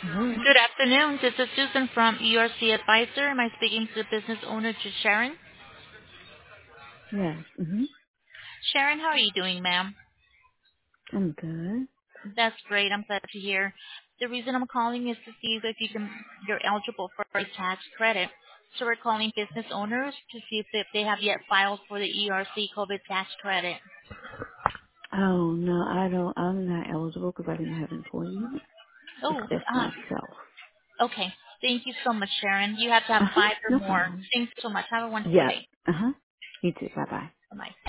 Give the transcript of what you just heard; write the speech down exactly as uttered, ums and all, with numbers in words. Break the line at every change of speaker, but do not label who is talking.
Hello?
Good afternoon. This is Susan from E R C Advisor. Am I speaking to the business owner, to Sharon?
Yes. Mm-hmm.
Sharon, how are you doing, ma'am?
I'm good.
That's great. I'm glad to hear. The reason I'm calling is to see if you can, you're eligible for a tax credit. So we're calling business owners to see if they, if they have yet filed for the E R C COVID tax credit.
Oh, no, I don't, I'm not eligible because I didn't have employment. It's
Oh,
just
uh,
myself.
okay. Thank you so much, Sharon. You have to have
Uh-huh.
five or
No
more.
problem.
Thanks so much. Have a wonderful
Yeah.
day.
Uh-huh. You too. Bye-bye.
Bye-bye.